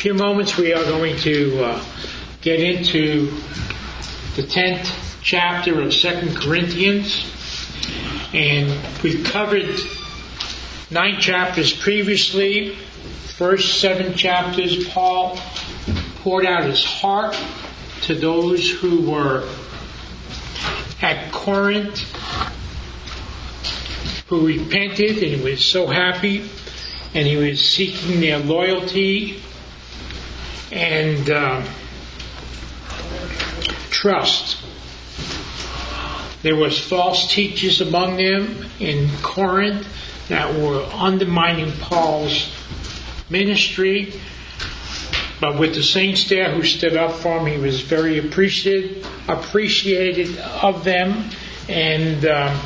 few moments we are going to get into the 10th chapter of 2 Corinthians. And we've covered 9 chapters previously. First 7 chapters, Paul poured out his heart to those who were at Corinth, who repented, and he was so happy, and he was seeking their loyalty and trust. There was false teachers among them in Corinth that were undermining Paul's ministry, but with the saints there who stood up for him, he was very appreciated of them, and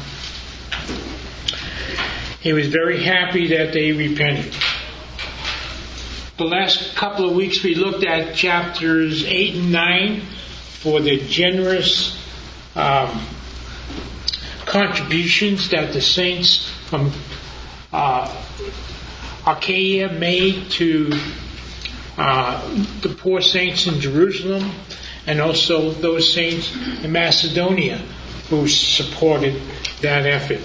he was very happy that they repented. The last couple of weeks we looked at chapters 8 and 9 for the generous contributions that the saints from Achaia made to the poor saints in Jerusalem, and also those saints in Macedonia who supported that effort.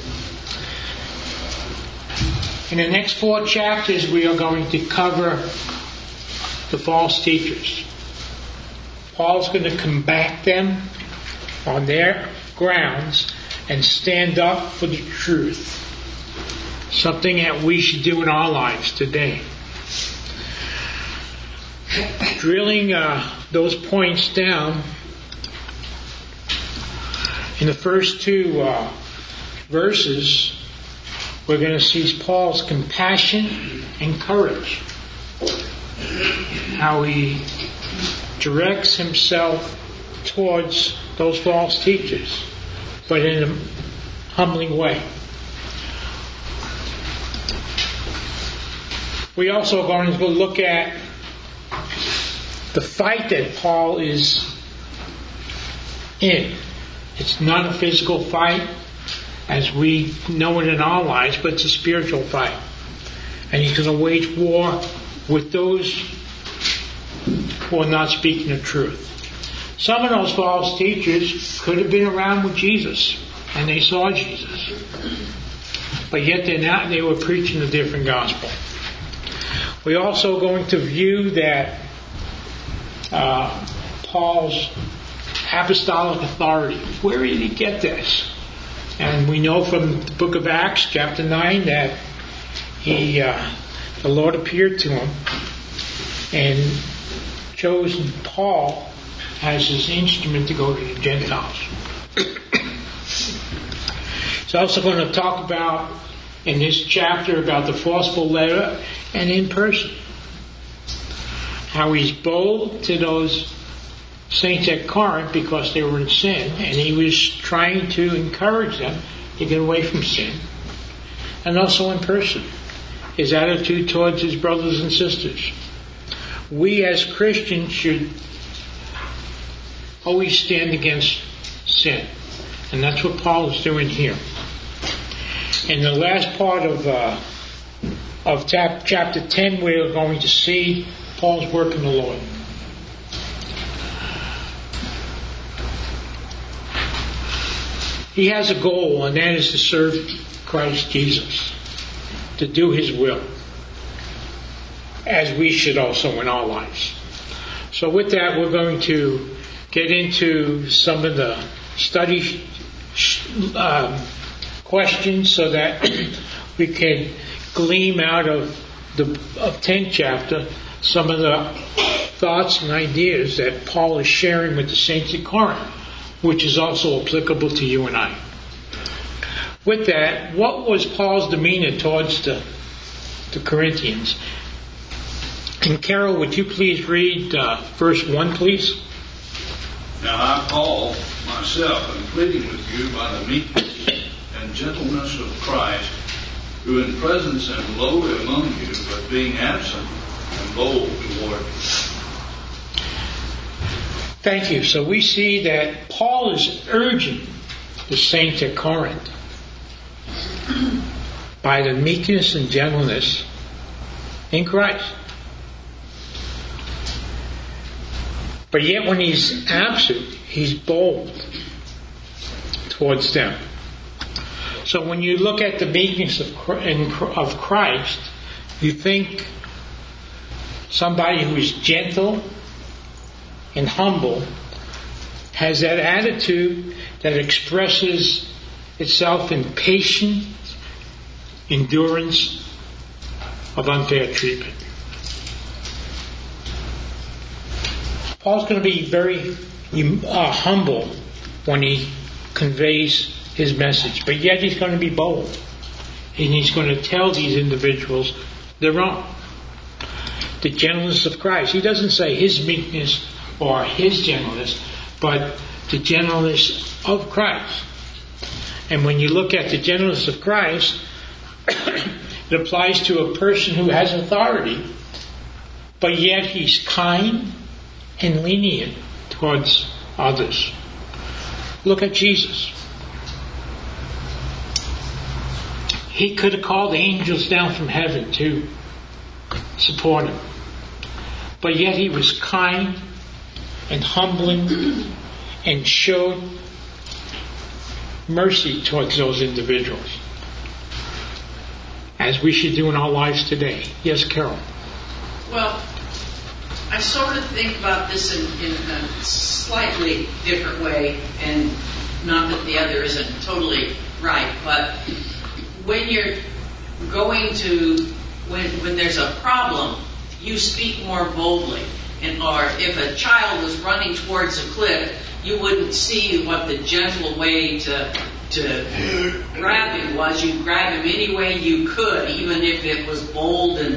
In the next 4 chapters we are going to cover the false teachers. Paul's going to combat them on their grounds and stand up for the truth. Something that we should do in our lives today. Drilling those points down, in the first 2 verses, we're going to see Paul's compassion and courage. How he directs himself towards those false teachers, but in a humbling way. We also are going to look at the fight that Paul is in. It's not a physical fight as we know it in our lives, but it's a spiritual fight. And he's going to wage war with those who are not speaking the truth. Some of those false teachers could have been around with Jesus, and they saw Jesus. But yet they were preaching a different gospel. We're also going to view that Paul's apostolic authority. Where did he get this? And we know from the book of Acts, chapter 9, that the Lord appeared to him and chosen Paul as his instrument to go to the Gentiles. He's also going to talk about, in this chapter, about the forceful letter and in person. How he's bold to those saints at Corinth because they were in sin, and he was trying to encourage them to get away from sin. And also in person, his attitude towards his brothers and sisters. We as Christians should always stand against sin, and that's what Paul is doing here. In the last part of chapter 10, we're going to see Paul's work in the Lord. He has a goal, and that is to serve Christ Jesus, to do His will, as we should also in our lives. So with that, we're going to get into some of the study questions so that we can glean out of the 10th chapter some of the thoughts and ideas that Paul is sharing with the saints at Corinth, which is also applicable to you and I. With that, what was Paul's demeanor towards the Corinthians? And Carol, would you please read verse 1, please? Now I, Paul, myself, am pleading with you by the meekness and gentleness of Christ, who in presence am lowly among you, but being absent am bold toward you. Thank you. So we see that Paul is urging the saints at Corinth by the meekness and gentleness in Christ. But yet when he's absent, he's bold towards them. So when you look at the meekness of Christ, you think somebody who is gentle and humble has that attitude that expresses itself in patience, endurance of unfair treatment. Paul's going to be very humble when he conveys his message, but yet he's going to be bold, and he's going to tell these individuals they're wrong. The gentleness of Christ. He doesn't say his meekness or his gentleness, but the gentleness of Christ. And when you look at the gentleness of Christ, it applies to a person who has authority, but yet he's kind and lenient towards others. Look at Jesus. He could have called the angels down from heaven to support him. But yet he was kind and humbling and showed mercy towards those individuals, as we should do in our lives today. Yes, Carol? Well, I sort of think about this in a slightly different way, and not that the other isn't totally right, but when you're going to, when there's a problem, you speak more boldly. Or if a child was running towards a cliff, you wouldn't see what the gentle way to grab him was. You'd grab him any way you could, even if it was bold and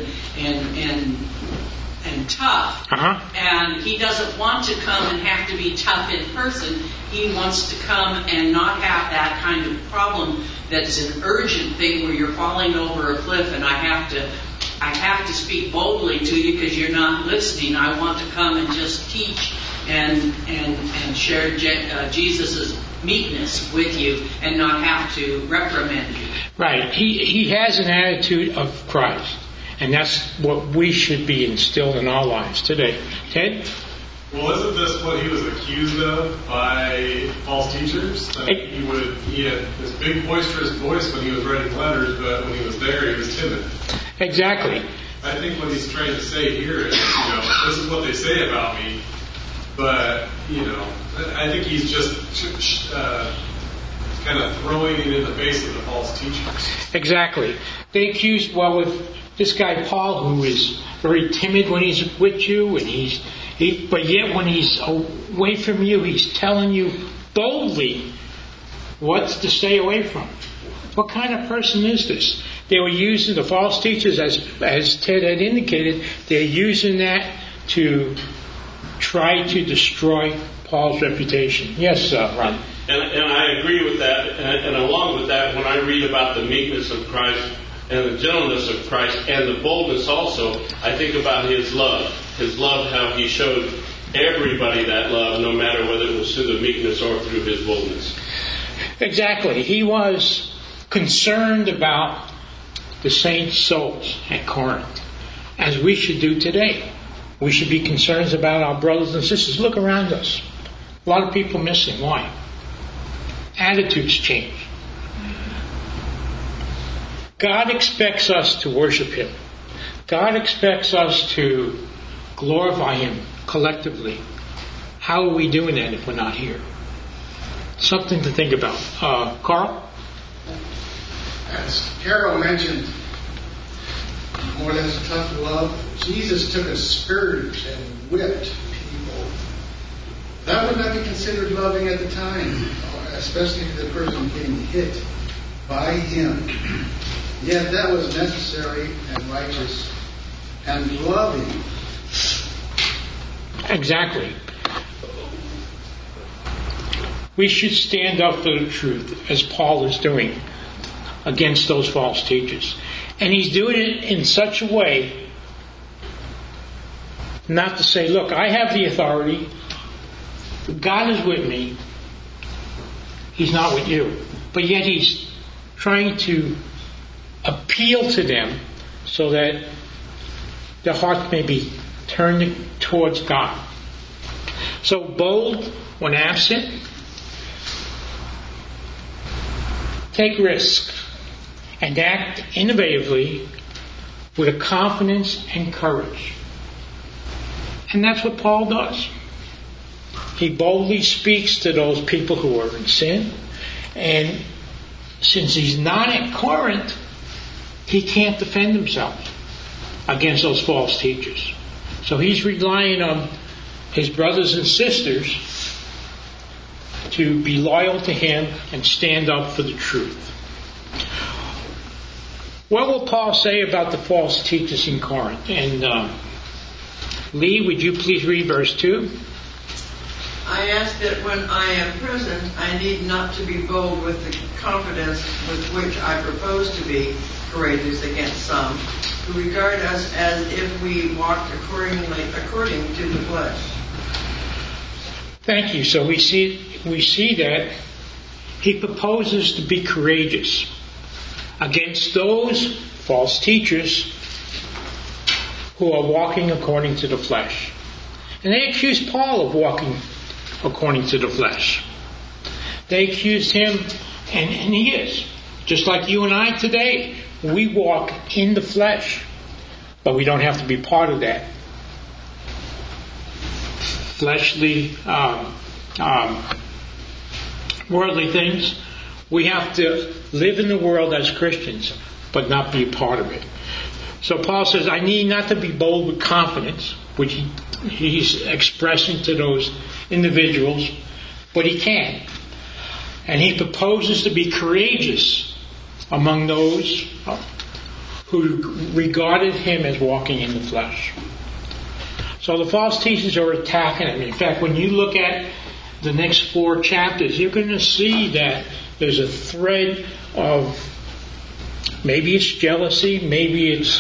tough. Uh-huh. And he doesn't want to come and have to be tough in person. He wants to come and not have that kind of problem that's an urgent thing where you're falling over a cliff and I have to speak boldly to you because you're not listening. I want to come and just teach and share Jesus' meekness with you and not have to reprimand you. Right. He has an attitude of Christ. And that's what we should be instilled in our lives today. Ted? Well, isn't this what he was accused of by false teachers? That he had this big boisterous voice when he was writing letters, but when he was there, he was timid. Exactly. I think what he's trying to say here is, this is what they say about me, but, I think he's just kind of throwing it in the face of the false teachers. Exactly. They accused, with this guy Paul, who is very timid when he's with you, and but yet when he's away from you, he's telling you boldly what to stay away from. What kind of person is this? They were using the false teachers, as Ted had indicated, they're using that to try to destroy Paul's reputation. Yes, Ron. And I agree with that. And along with that, when I read about the meekness of Christ and the gentleness of Christ and the boldness also, I think about his love. His love, how he showed everybody that love, no matter whether it was through the meekness or through his boldness. Exactly. He was concerned about the saints' souls at Corinth, as we should do today. We should be concerned about our brothers and sisters. Look around us. A lot of people missing. Why? Attitudes change. God expects us to worship Him. God expects us to glorify Him collectively. How are we doing that if we're not here? Something to think about. Carl? As Carol mentioned, more or less tough love, Jesus took a scourge and whipped people. That would not be considered loving at the time, especially if the person being hit by Him. Yet that was necessary and righteous and loving. Exactly. We should stand up for the truth, as Paul is doing, against those false teachers. And he's doing it in such a way not to say, look, I have the authority. God is with me. He's not with you. But yet he's trying to appeal to them so that their hearts may be turned towards God. So bold when absent. Take risks and act innovatively with a confidence and courage. And that's what Paul does. He boldly speaks to those people who are in sin. And since he's not at Corinth, he can't defend himself against those false teachers. So he's relying on his brothers and sisters to be loyal to him and stand up for the truth. What will Paul say about the false teachers in Corinth? And Lee, would you please read verse 2? I ask that when I am present, I need not to be bold with the confidence with which I propose to be courageous against some who regard us as if we walked according to the flesh. Thank you. So we see that he proposes to be courageous against those false teachers who are walking according to the flesh. And they accused Paul of walking according to the flesh. They accused him, and he is. Just like you and I today, we walk in the flesh, but we don't have to be part of that fleshly, worldly things. We have to live in the world as Christians, but not be a part of it. So Paul says, I need not to be bold with confidence, which he's expressing to those individuals, but he can. And he proposes to be courageous among those who regarded him as walking in the flesh. So the false teachers are attacking him. In fact, when you look at the next 4 chapters, you're going to see that there's a thread of maybe it's jealousy, maybe it's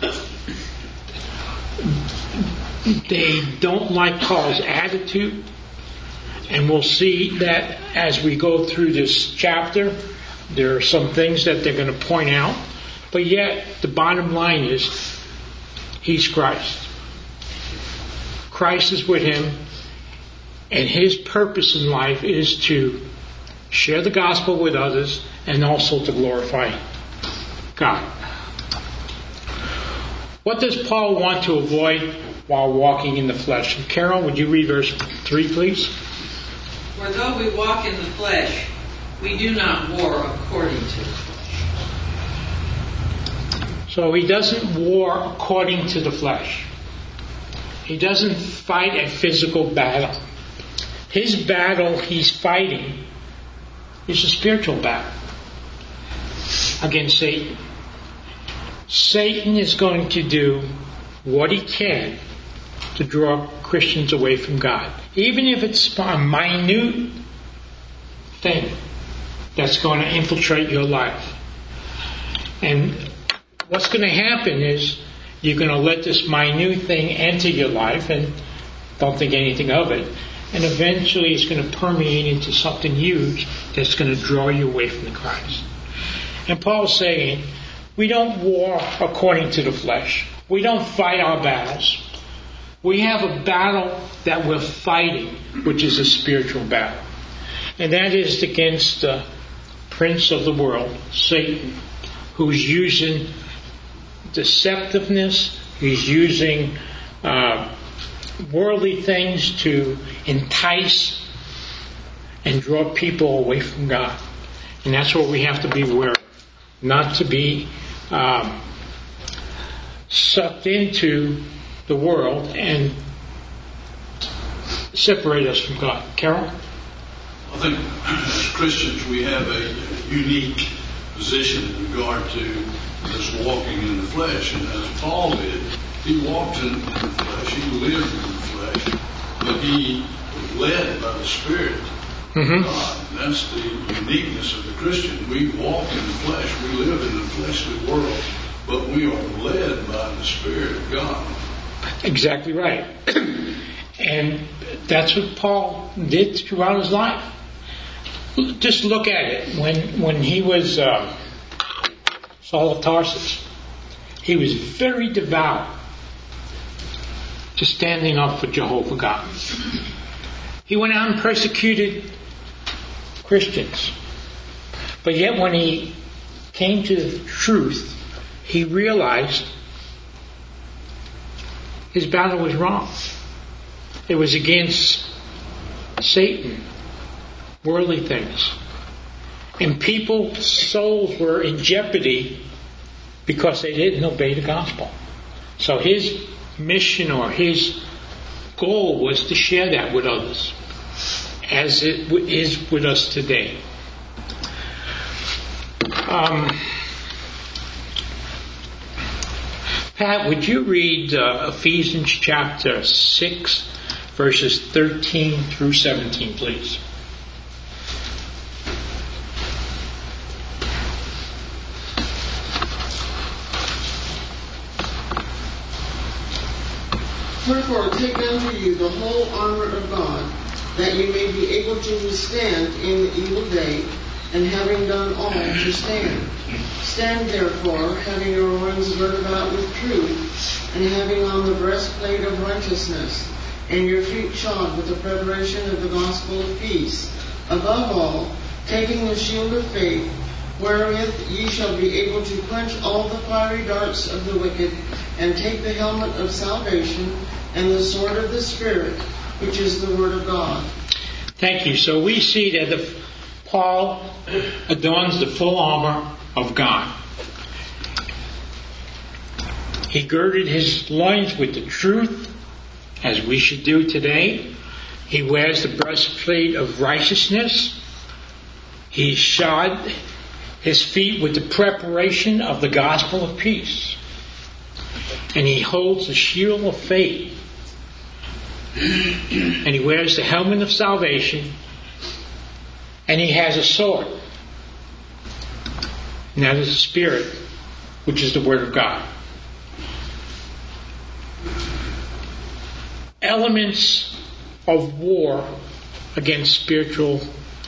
they don't like Paul's attitude. And we'll see that as we go through this chapter, there are some things that they're going to point out. But yet, the bottom line is, he's Christ. Christ is with him, and his purpose in life is to share the gospel with others and also to glorify God. What does Paul want to avoid while walking in the flesh? And Carol, would you read verse 3, please? For though we walk in the flesh, we do not war according to the flesh. So he doesn't war according to the flesh. He doesn't fight a physical battle. His battle he's fighting is a spiritual battle against Satan. Satan is going to do what he can to draw Christians away from God. Even if it's a minute thing that's going to infiltrate your life. And what's going to happen is you're going to let this minute thing enter your life and don't think anything of it. And eventually it's going to permeate into something huge that's going to draw you away from the Christ. And Paul's saying, we don't war according to the flesh. We don't fight our battles. We have a battle that we're fighting, which is a spiritual battle. And that is against the prince of the world, Satan, who's using deceptiveness, he's using worldly things to entice and draw people away from God. And that's what we have to be aware of. Not to be sucked into the world and separate us from God. Carol? I think as Christians we have a unique position in regard to this walking in the flesh. And as Paul did, he walked in the flesh, he lived in the flesh, but he was led by the Spirit of God. And that's the uniqueness of the Christian. We walk in the flesh, we live in the fleshly world, but we are led by the Spirit of God. Exactly right. And that's what Paul did throughout his life. Just look at it. When he was Saul of Tarsus, he was very devout to standing up for Jehovah God. He went out and persecuted Christians. But yet when he came to the truth, he realized his battle was wrong. It was against Satan, worldly things. And people's souls were in jeopardy because they didn't obey the gospel. So his mission or his goal was to share that with others, as it is with us today. Pat, would you read Ephesians chapter 6, verses 13 through 17, please? Wherefore, take unto you the whole armor of God, that ye may be able to withstand in the evil day, and having done all, to stand. Stand therefore, having your loins girt about with truth, and having on the breastplate of righteousness, and your feet shod with the preparation of the gospel of peace. Above all, taking the shield of faith, wherewith ye shall be able to quench all the fiery darts of the wicked, and take the helmet of salvation, and the sword of the Spirit, which is the word of God. Thank you. So we see that Paul adorns the full armor of God. He girded his loins with the truth, as we should do today. He wears the breastplate of righteousness. He shod his feet with the preparation of the gospel of peace. And he holds the shield of faith. And he wears the helmet of salvation. And he has a sword. And that is the Spirit, which is the Word of God. Elements of war against spiritual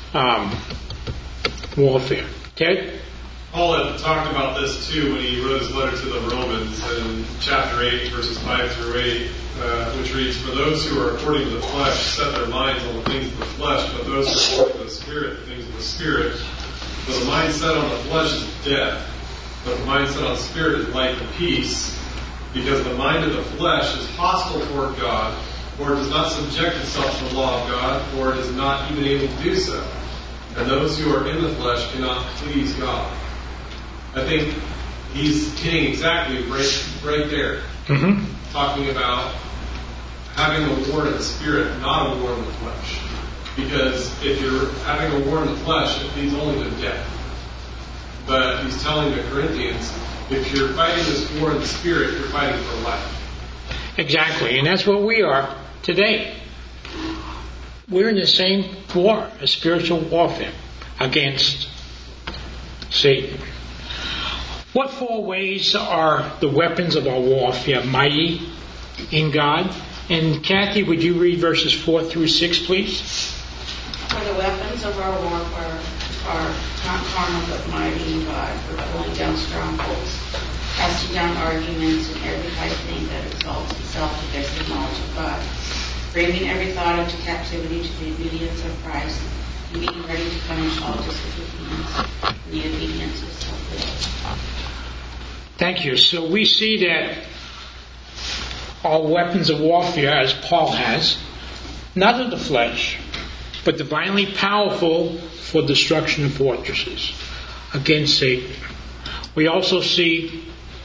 warfare. Ted? Paul had talked about this too when he wrote his letter to the Romans in chapter 8, verses 5 through 8, which reads, For those who are according to the flesh set their minds on the things of the flesh, but those who are according to the Spirit, the things of the Spirit. For the mind set on the flesh is death, but the mind set on the Spirit is life and peace, because the mind of the flesh is hostile toward God, or does not subject itself to the law of God, or is not even able to do so. And those who are in the flesh cannot please God. I think he's hitting exactly right there. Mm-hmm. Talking about having a war in the Spirit, not a war in the flesh. Because if you're having a war in the flesh, it leads only to death. But he's telling the Corinthians, if you're fighting this war in the Spirit, you're fighting for life. Exactly, and that's what we are today. We're in the same war, a spiritual warfare against Satan. What four ways are the weapons of our warfare mighty in God? And Kathy, would you read verses 4 through 6, please? For the weapons of our warfare are not carnal but mighty in God, for pulling down strongholds, casting down arguments and every high thing that exalts itself against the knowledge of God, bringing every thought into captivity to the obedience of Christ, and being ready to punish all disobedience in the obedience of self-will. Thank you. So we see that our weapons of warfare, as Paul has, not of the flesh, but divinely powerful for destruction of fortresses against Satan. We also see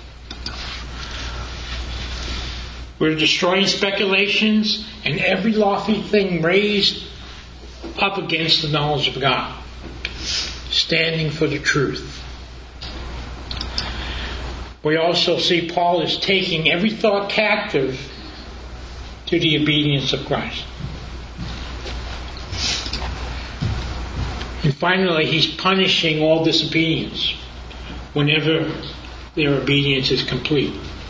we're destroying speculations and every lofty thing raised up against the knowledge of God, standing for the truth. We also see Paul is taking every thought captive to the obedience of Christ. And finally, he's punishing all disobedience whenever their obedience is complete.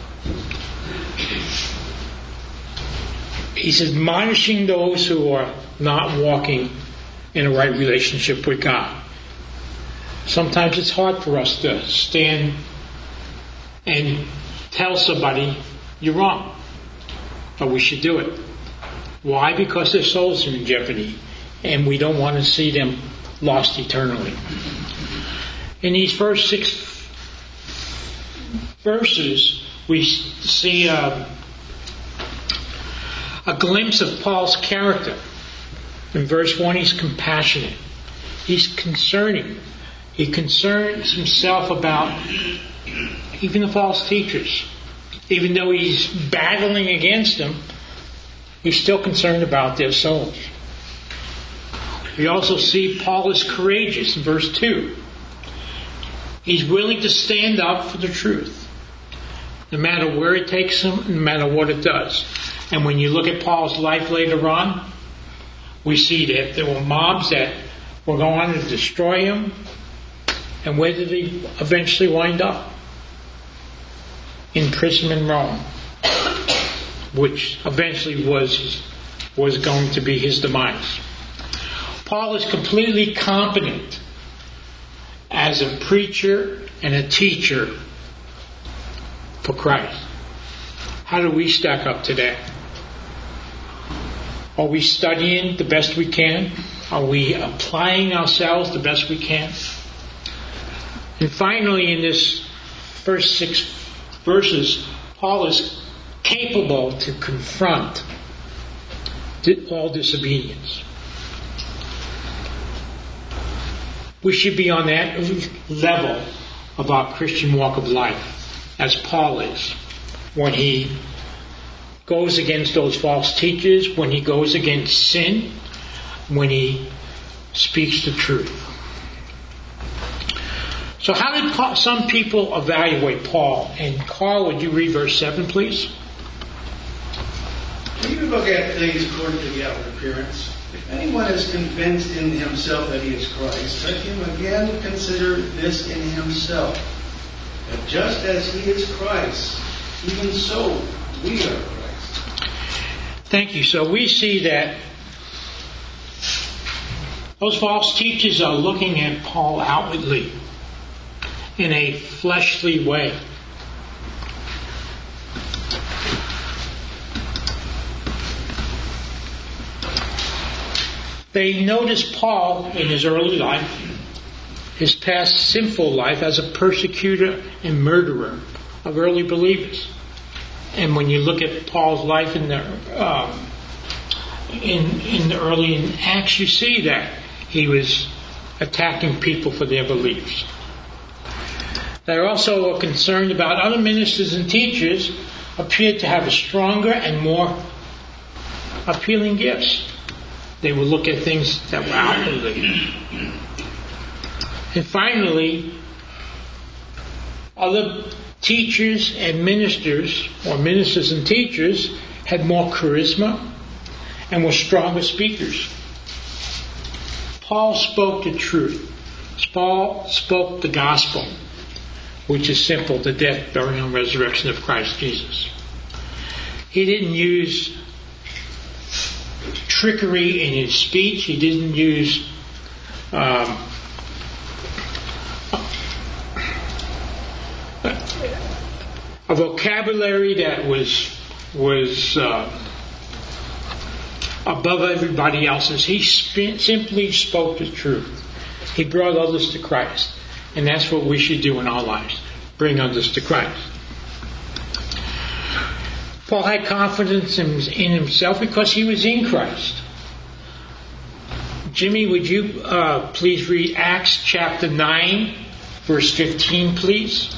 He's admonishing those who are not walking in a right relationship with God. Sometimes it's hard for us to stand and tell somebody you're wrong, but we should do it. Why? Because their souls are in jeopardy, and we don't want to see them lost eternally. In these first 6 verses, we see a glimpse of Paul's character. In verse 1, he's compassionate. He's concerning. He concerns himself about even the false teachers. Even though he's battling against them, he's still concerned about their souls. We also see Paul is courageous in verse 2. He's willing to stand up for the truth, no matter where it takes him, no matter what it does. And when you look at Paul's life later on, we see that there were mobs that were going to destroy him. And where did he eventually wind up? In prison in Rome, which eventually was going to be his demise. Paul is completely competent as a preacher and a teacher for Christ. How do we stack up today? Are we studying the best we can? Are we applying ourselves the best we can? And finally, in this first 6 verses, Paul is capable to confront all disobedience. We should be on that level of our Christian walk of life, as Paul is, when he goes against those false teachers, when he goes against sin, when he speaks the truth. So how did some people evaluate Paul? And Carl, would you read verse 7, please? When you look at things according to the outward appearance, if anyone is convinced in himself that he is Christ, let him again consider this in himself, that just as he is Christ, even so we are Christ. Thank you. So we see that those false teachers are looking at Paul outwardly in a fleshly way. They noticed Paul in his early life, his past sinful life as a persecutor and murderer of early believers. And when you look at Paul's life in the early Acts, you see that he was attacking people for their beliefs. They also are concerned about other ministers and teachers appeared to have a stronger and more appealing gifts. They would look at things that were outwardly. And finally, other teachers and ministers, or ministers and teachers, had more charisma and were stronger speakers. Paul spoke the truth. Paul spoke the gospel, which is simple, the death, burial, and resurrection of Christ Jesus. He didn't use trickery in his speech. He didn't use a vocabulary that was above everybody else's. He simply spoke the truth. He brought others to Christ. And that's what we should do in our lives. Bring others to Christ. Paul had confidence in himself because he was in Christ. Jimmy, would you please read Acts chapter 9, verse 15, please?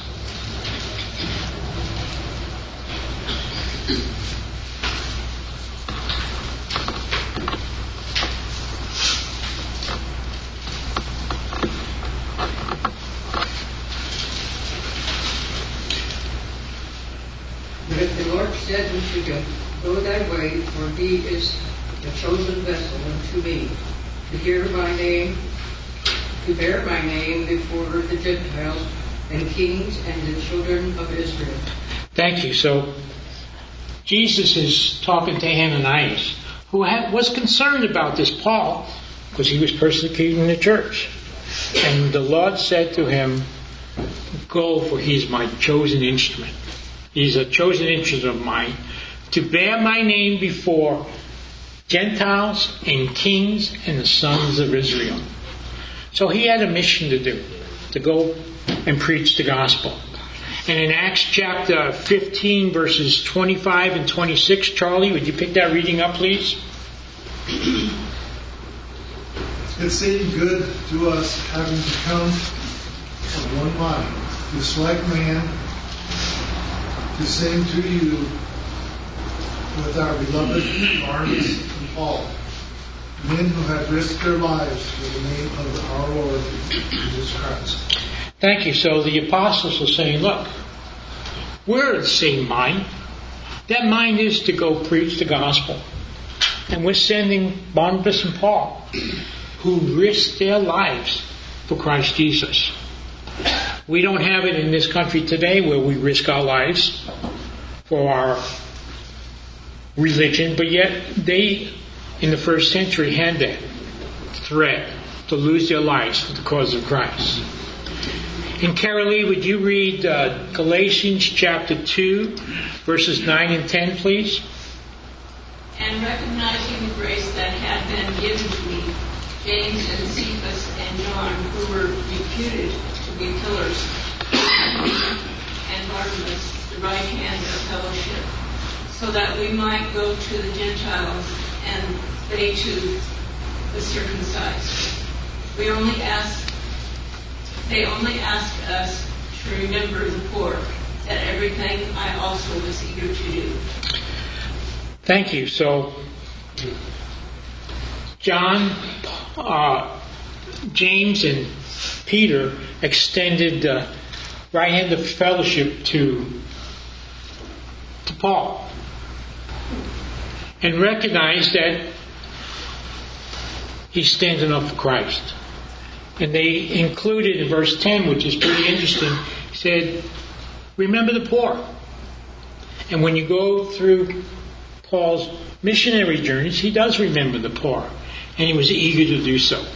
Said unto him, Go thy way, for he is a chosen vessel unto me, to bear my name before the Gentiles and kings and the children of Israel. Thank you. So Jesus is talking to Ananias, who was concerned about this Paul because he was persecuting the church. And the Lord said to him, Go, for he is my chosen instrument. He's a chosen instrument of mine to bear my name before Gentiles and kings and the sons of Israel. So he had a mission to do, to go and preach the gospel. And in Acts chapter 15, verses 25 and 26, Charlie, would you pick that reading up, please? It seemed good to us, having become of one mind, to select man, to send to you with our beloved Barnabas and Paul, men who have risked their lives for the name of our Lord Jesus Christ. Thank you. So the apostles are saying, look, we're of the same mind. That mind is to go preach the gospel. And we're sending Barnabas and Paul, who risked their lives for Christ Jesus. We don't have it in this country today where we risk our lives for our religion, but yet they, in the first century, had that threat to lose their lives for the cause of Christ. And Carolee, would you read Galatians chapter 2, verses 9 and 10, please? And recognizing the grace that had been given to me, James and Cephas and John, who were reputed to be pillars, and Barnabas, the right hand of fellowship, so that we might go to the Gentiles and they to the circumcised. They only ask us to remember the poor, that everything I also was eager to do. Thank you. So, John, James, and Peter extended right hand of fellowship to Paul, and recognized that he's standing up for Christ. And they included in verse 10, which is pretty interesting, said, remember the poor. And when you go through Paul's missionary journeys, he does remember the poor. And he was eager to do so.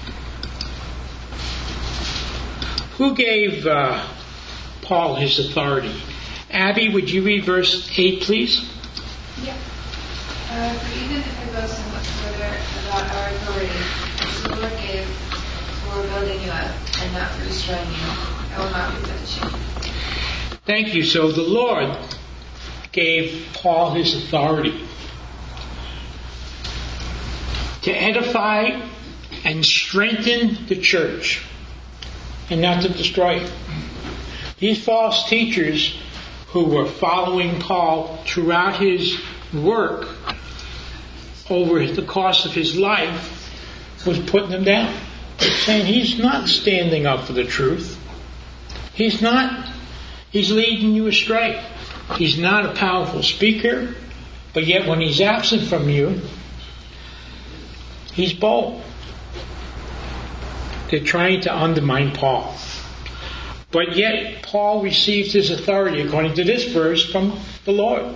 Who gave Paul his authority? Abby, would you read verse 8, please? Yeah. For even if I go so much further about our authority, which the Lord gave for building you up and not for destroying you, I will not reproach you. Thank you. So the Lord gave Paul his authority to edify and strengthen the church and not to destroy it. These false teachers who were following Paul throughout his work over the course of his life was putting them down, saying he's not standing up for the truth. He's leading you astray. He's not a powerful speaker, but yet when he's absent from you, he's bold. They're trying to undermine Paul. But yet Paul received his authority, according to this verse, from the Lord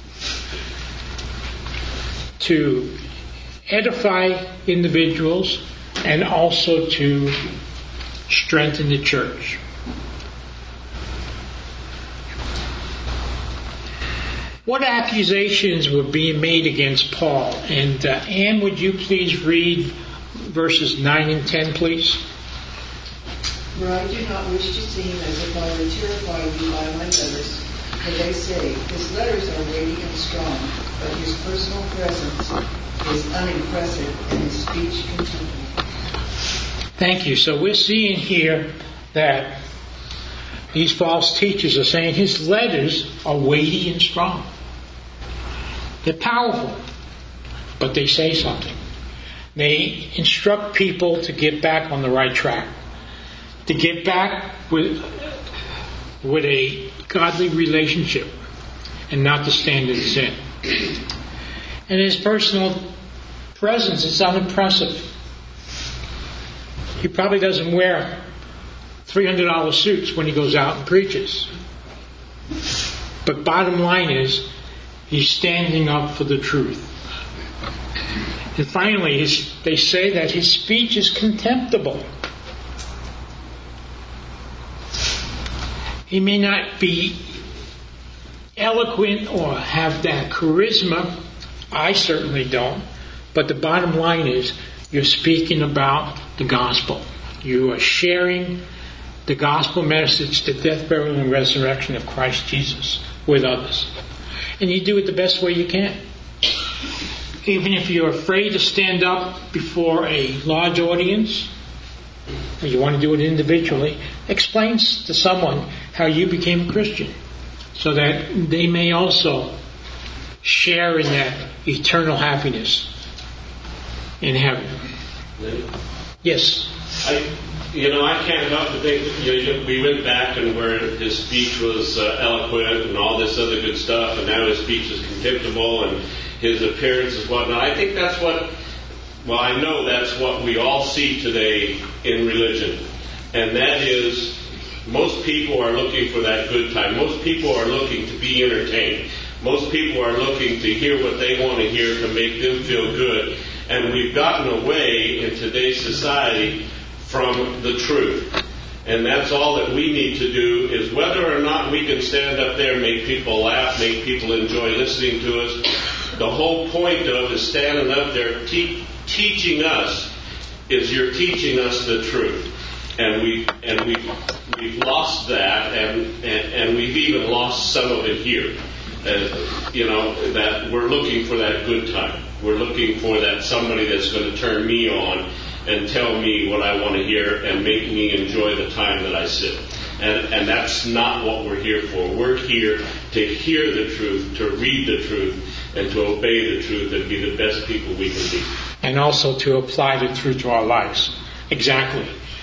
to edify individuals and also to strengthen the church. What accusations were being made against Paul? And Anne, would you please read verses 9 and 10, please? For I do not wish to seem as if I were terrifying you by my letters, for they say, his letters are weighty and strong, but his personal presence is unimpressive and his speech contemptible. Thank you. So we're seeing here that these false teachers are saying his letters are weighty and strong. They're powerful, but they say something. They instruct people to get back on the right track, to get back with a godly relationship and not to stand in sin. And his personal presence is unimpressive. He probably doesn't wear $300 suits when he goes out and preaches. But bottom line is, he's standing up for the truth. And finally, they say that his speech is contemptible. He may not be eloquent or have that charisma. I certainly don't. But the bottom line is, you're speaking about the gospel. You are sharing the gospel message, the death, burial, and resurrection of Christ Jesus with others. And you do it the best way you can. Even if you're afraid to stand up before a large audience, or you want to do it individually, explain to someone how you became a Christian, so that they may also share in that eternal happiness in heaven. Yes? I can't help but think, we went back and where his speech was eloquent and all this other good stuff, and now his speech is contemptible and his appearance is whatnot. I think that's I know that's what we all see today in religion. And that is, most people are looking for that good time. Most people are looking to be entertained. Most people are looking to hear what they want to hear to make them feel good. And we've gotten away in today's society from the truth. And that's all that we need to do, is whether or not we can stand up there and make people laugh, make people enjoy listening to us. The whole point of is standing up there teaching us, is you're teaching us the truth. And we've lost that, and we've even lost some of it here. That we're looking for that good time. We're looking for that somebody that's going to turn me on and tell me what I want to hear and make me enjoy the time that I sit. And that's not what we're here for. We're here to hear the truth, to read the truth, and to obey the truth and be the best people we can be. And also to apply the truth to our lives. Exactly.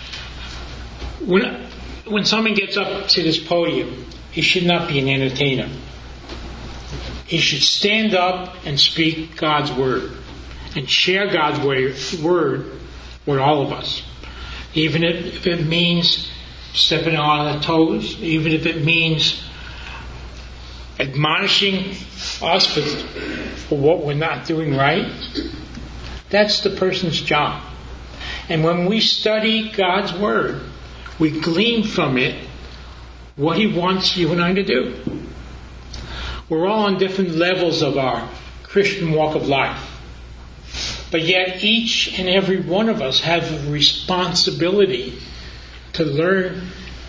When someone gets up to this podium, he should not be an entertainer. He should stand up and speak God's word and share God's word with all of us. Even if it means stepping on our toes, even if it means admonishing us for what we're not doing right, that's the person's job. And when we study God's word, we glean from it what He wants you and I to do. We're all on different levels of our Christian walk of life. But yet each and every one of us have a responsibility to learn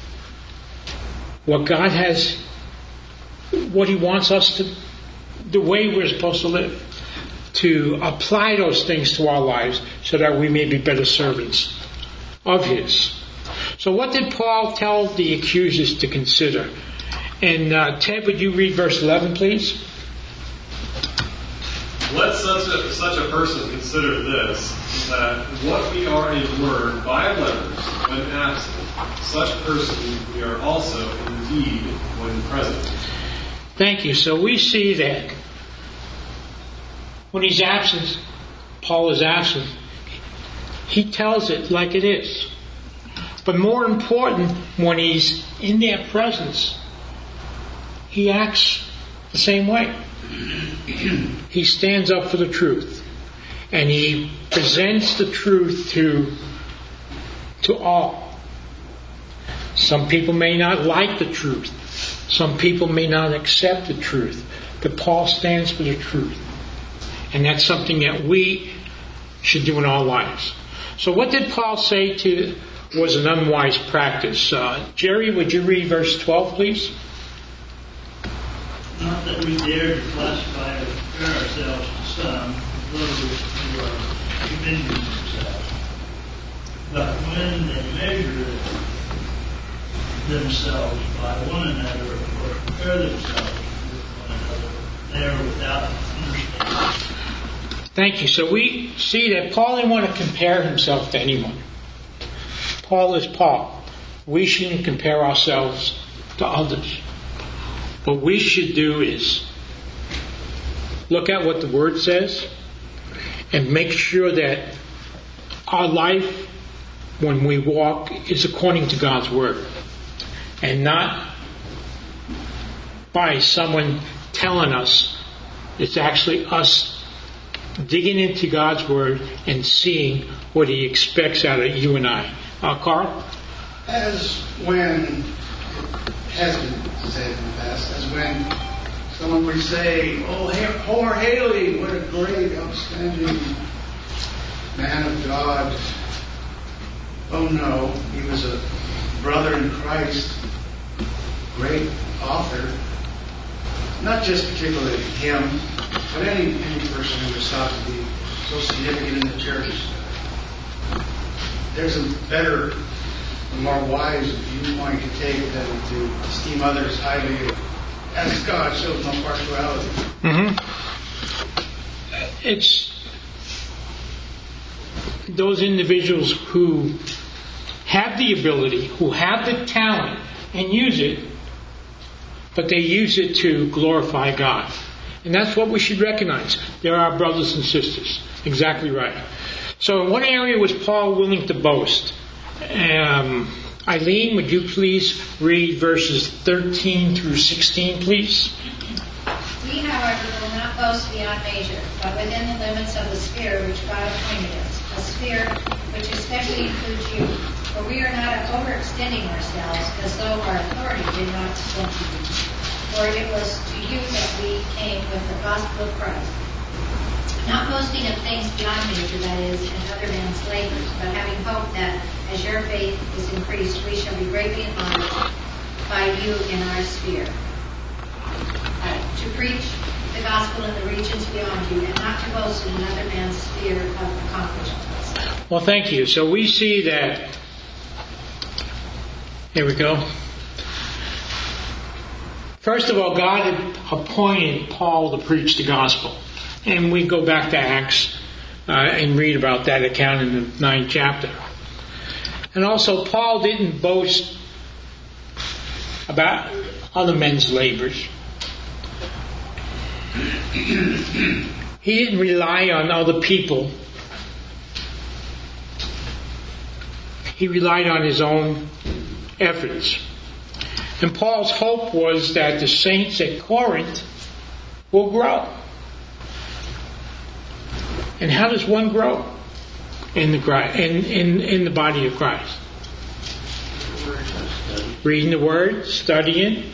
what God has, what He wants us to, the way we're supposed to live, to apply those things to our lives so that we may be better servants of His. So what did Paul tell the accusers to consider? And Ted, would you read verse 11, please? Let such a person consider this, that what we are in word by letters when absent, such person we are also in deed when present. Thank you. So we see that when he's absent, Paul is absent, he tells it like it is. But more important, when he's in their presence, he acts the same way. He stands up for the truth, and he presents the truth to all. Some people may not like the truth. Some people may not accept the truth. But Paul stands for the truth. And that's something that we should do in our lives. So what did Paul say was an unwise practice? Jerry, would you read verse 12, please? Not that we dare to classify or compare ourselves to some, those who are commending themselves. But when they measure themselves by one another or compare themselves with one another, they are without understanding. Thank you. So we see that Paul didn't want to compare himself to anyone. Paul is Paul. We shouldn't compare ourselves to others. What we should do is look at what the Word says and make sure that our life, when we walk, is according to God's Word, and not by someone telling us. It's actually us digging into God's Word and seeing what He expects out of you and I. Carl? As when has been said in the past, as when Someone would say, "Oh, Homer Haley, what a great, outstanding man of God." Oh no, he was a brother in Christ, great author. Not just particularly him, but any person who was thought to be so significant in the church. There's a better, a more wise viewpoint to take than to esteem others highly, as God shows no partiality. Mm-hmm. It's those individuals who have the ability, who have the talent, and use it, but they use it to glorify God. And that's what we should recognize. They're our brothers and sisters. Exactly right. So in what area was Paul willing to boast? Eileen, would you please read verses 13 through 16, please? We, however, will not boast beyond measure, but within the limits of the sphere which God appointed us, a sphere which especially includes you. For we are not overextending ourselves as though our authority did not extend to you. For it was to you that we came with the gospel of Christ. Not boasting of things beyond measure, that is, in other men's labors, but having hope that as your faith is increased, we shall be greatly honored by you in our sphere. To preach the gospel in the regions beyond you, and not to boast in another man's sphere of accomplishments. Well, thank you. So we see that. Here we go. First of all, God had appointed Paul to preach the gospel. And we go back to Acts and read about that account in the 9th chapter. And also, Paul didn't boast about other men's labors. He didn't rely on other people. He relied on his own efforts. And Paul's hope was that the saints at Corinth will grow. And how does one grow in the body of Christ? Reading the Word, studying,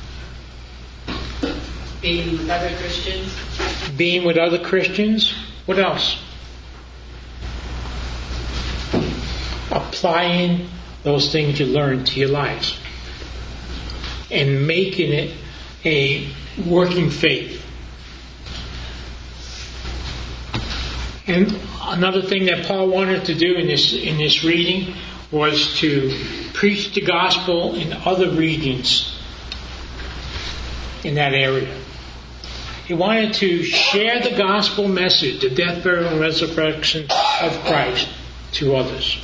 Being with other Christians. Being with other Christians. What else? Applying those things you learn to your lives. And making it a working faith. And another thing that Paul wanted to do in this reading was to preach the gospel in other regions in that area. He wanted to share the gospel message, the death, burial, and resurrection of Christ to others.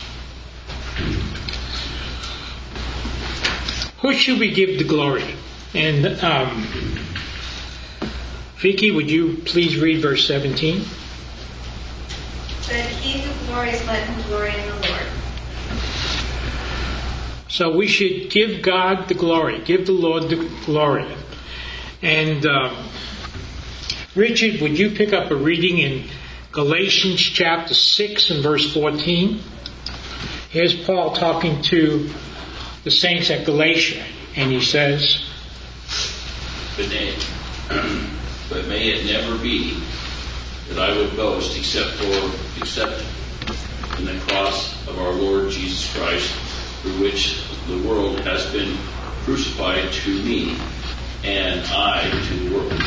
Who should we give the glory? And Vicky, would you please read verse 17? But the King of glory is let him glory in the Lord. So we should give God the glory, give the Lord the glory. And Richard, would you pick up a reading in Galatians chapter 6 and verse 14? Here's Paul talking to the saints at Galatia, and he says, But may it never be that I would boast except in the cross of our Lord Jesus Christ, through which the world has been crucified to me, and I to the world.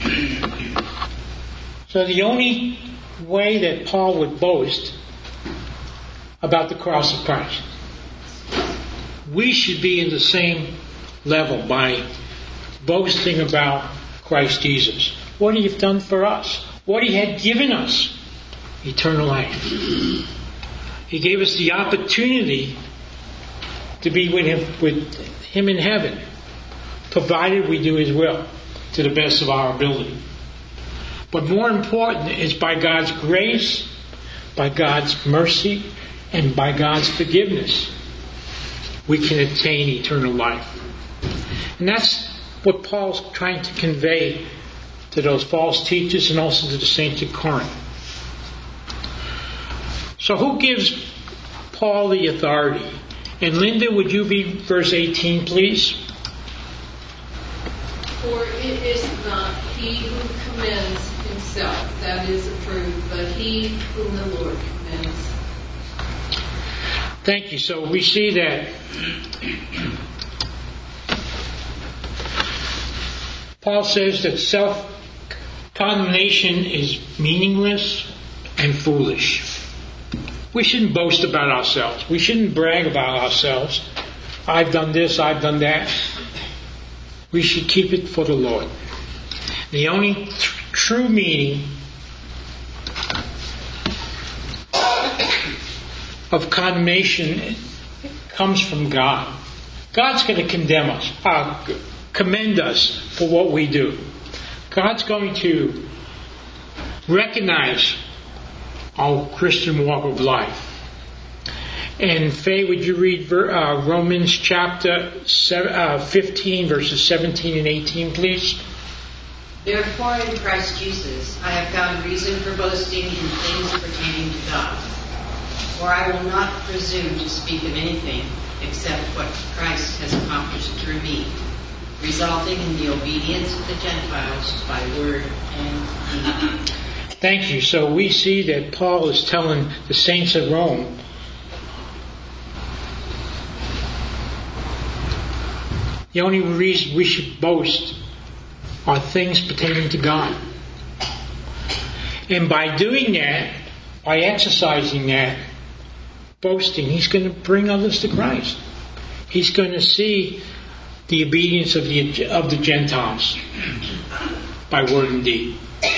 So the only way that Paul would boast about the cross of Christ, we should be in the same level by boasting about Christ Jesus. What He has done for us. What He had given us. Eternal life. He gave us the opportunity to be with Him in heaven, provided we do His will to the best of our ability. But more important is by God's grace, by God's mercy, and by God's forgiveness, we can attain eternal life. And that's what Paul's trying to convey to those false teachers and also to the saints at Corinth. So who gives Paul the authority? And Linda, would you be verse 18, please? For it is not he who commends himself that is approved, but he whom the Lord commends. Thank you. So we see that Paul says that self-condemnation is meaningless and foolish. We shouldn't boast about ourselves. We shouldn't brag about ourselves. I've done this, I've done that. We should keep it for the Lord. The only true meaning of condemnation comes from God. God's going to condemn us, commend us for what we do. God's going to recognize our Christian walk of life. And Faye, would you read Romans chapter 15, verses 17 and 18, please? Therefore, in Christ Jesus, I have found reason for boasting in things pertaining to God. For I will not presume to speak of anything except what Christ has accomplished through me, resulting in the obedience of the Gentiles by word and deed. Thank you. So we see that Paul is telling the saints of Rome the only reason we should boast are things pertaining to God. And by doing that, by exercising that, boasting, he's going to bring others to Christ. He's going to see the obedience of the Gentiles by word and deed.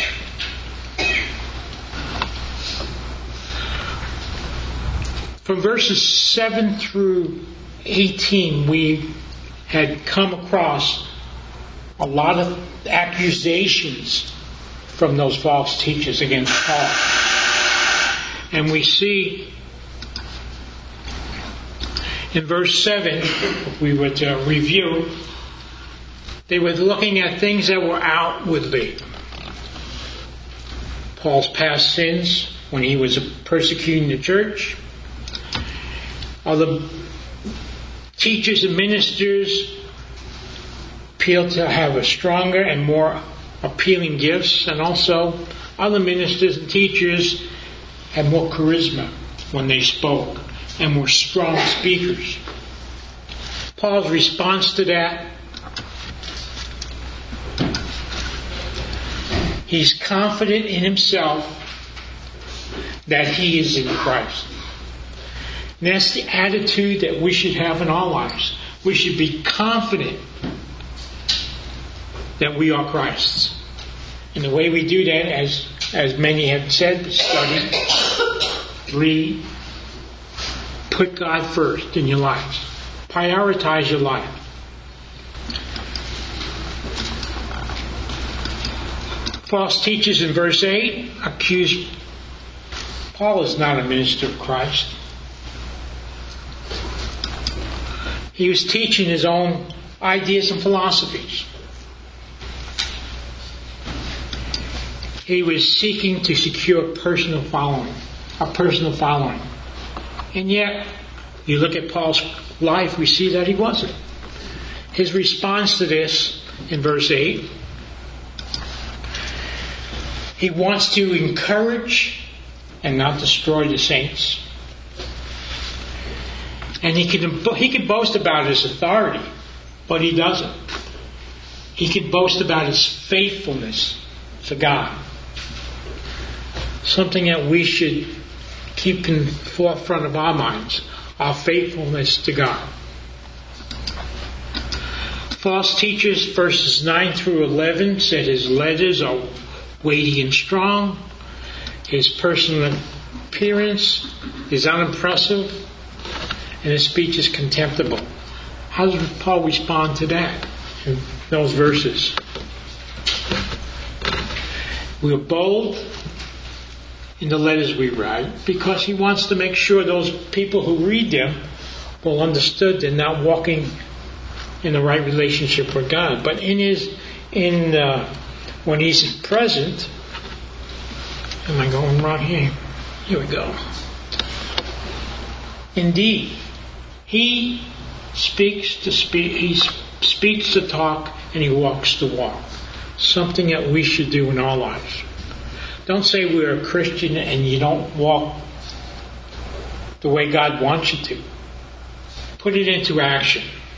From verses 7 through 18, we had come across a lot of accusations from those false teachers against Paul. And we see in verse 7, if we were to review, they were looking at things that were outwardly. Paul's past sins when he was persecuting the church. Other teachers and ministers appeal to have a stronger and more appealing gifts, and also other ministers and teachers had more charisma when they spoke and were strong speakers. Paul's response to that, he's confident in himself that he is in Christ. And that's the attitude that we should have in our lives. We should be confident that we are Christ's. And the way we do that, as many have said, study, read, put God first in your lives. Prioritize your life. False teachers in verse 8 accuse Paul is not a minister of Christ. He was teaching his own ideas and philosophies. He was seeking to secure a personal following. And yet, you look at Paul's life, we see that he wasn't. His response to this in verse 8, he wants to encourage and not destroy the saints. And he can boast about his authority, but he doesn't. He can boast about his faithfulness to God. Something that we should keep in the forefront of our minds, our faithfulness to God. False teachers, verses 9 through 11, said his letters are weighty and strong. His personal appearance is unimpressive. And his speech is contemptible. How does Paul respond to that in those verses? We are bold in the letters we write because he wants to make sure those people who read them will understand they're not walking in the right relationship with God. But when he's present, am I going wrong here? Here we go. Indeed, he speaks speaks the talk and he walks the walk. Something that we should do in our lives. Don't say we're a Christian and you don't walk the way God wants you to. Put it into action.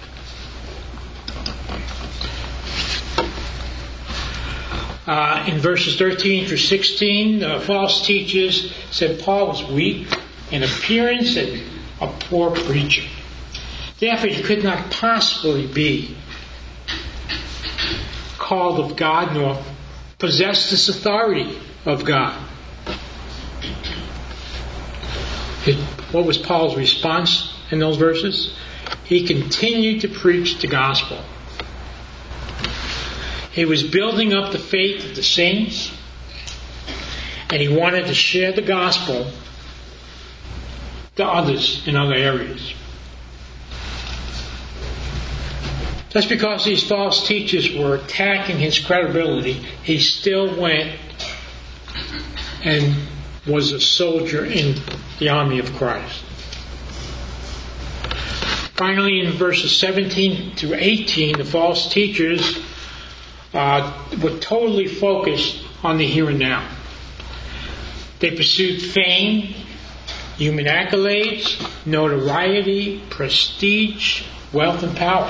In verses 13 through 16, the false teachers said Paul was weak in appearance and a poor preacher. Therefore, he could not possibly be called of God nor possess this authority of God. What was Paul's response in those verses? He continued to preach the gospel. He was building up the faith of the saints, and he wanted to share the gospel to others in other areas. Just because these false teachers were attacking his credibility, he still went and was a soldier in the army of Christ. Finally, in verses 17 through 18, the false teachers were totally focused on the here and now. They pursued fame, human accolades, notoriety, prestige, wealth, and power.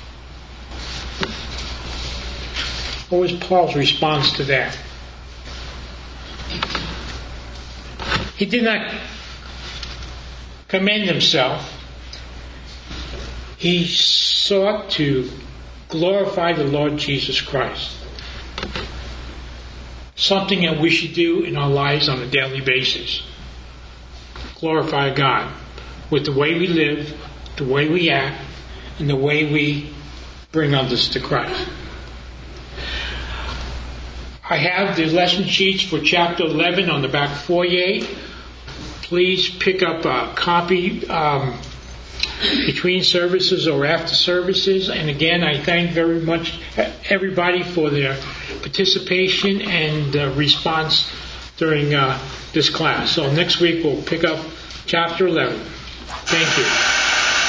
What was Paul's response to that? He did not commend himself. He sought to glorify the Lord Jesus Christ. Something that we should do in our lives on a daily basis. Glorify God with the way we live, the way we act, and the way we bring others to Christ. I have the lesson sheets for chapter 11 on the back foyer. Please pick up a copy between services or after services. And again, I thank very much everybody for their participation and response during this class. So next week we'll pick up chapter 11. Thank you.